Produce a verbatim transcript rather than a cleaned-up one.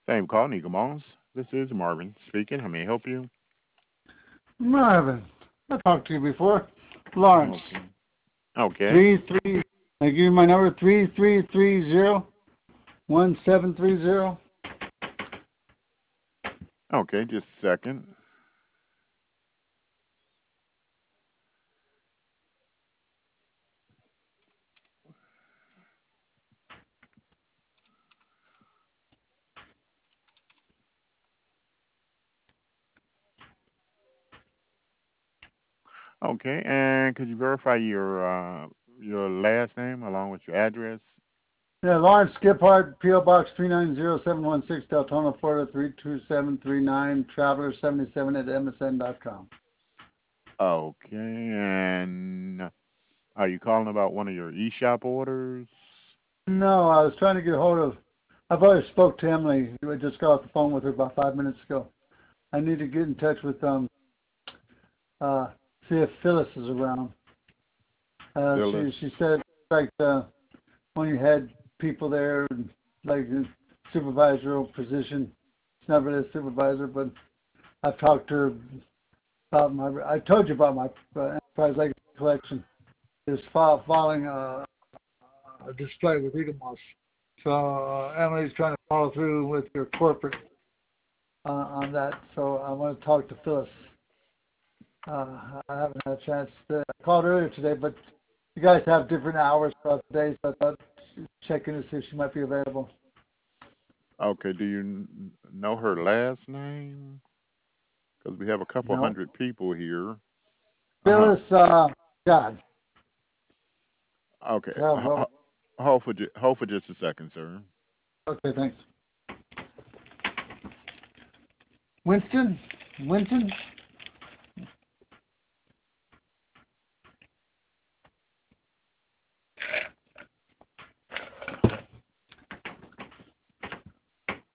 Thank you for calling Eagle Malls. This is Marvin speaking. How may I help you? Marvin, I talked to you before. Lawrence, Okay. Okay. three three. I give you my number three three three zero one seven three zero. Okay, just a second. Okay, and could you verify your uh, your last name along with your address? Yeah, Lawrence Skiphart, P O. Box three nine zero seven one six, Deltona, Florida three two seven three nine. Traveler seventy seven at M S N dot com. Okay, and are you calling about one of your eShop orders? No, I was trying to get a hold of. I've already spoke to Emily. I just got off the phone with her about five minutes ago. I need to get in touch with um uh see if Phyllis is around. Uh, she she Phyllis. said like uh, when you had people there, like a supervisorial position. It's not really a supervisor, but I've talked to her about my. I told you about my uh, enterprise legacy collection. Is following a, a display with Eaglemoss. So uh, Emily's trying to follow through with your corporate uh, on that. So I want to talk to Phyllis. Uh, I haven't had a chance to I called earlier today, but you guys have different hours throughout the day, so I thought check in to see if she might be available. Okay, do you n- know her last name? Because we have a couple No. hundred people here. Uh huh. Phyllis, uh, God. Okay, Yeah, ho- well, ho- hold for ju- hold for just a second, sir. okay, thanks. Winston? Winton?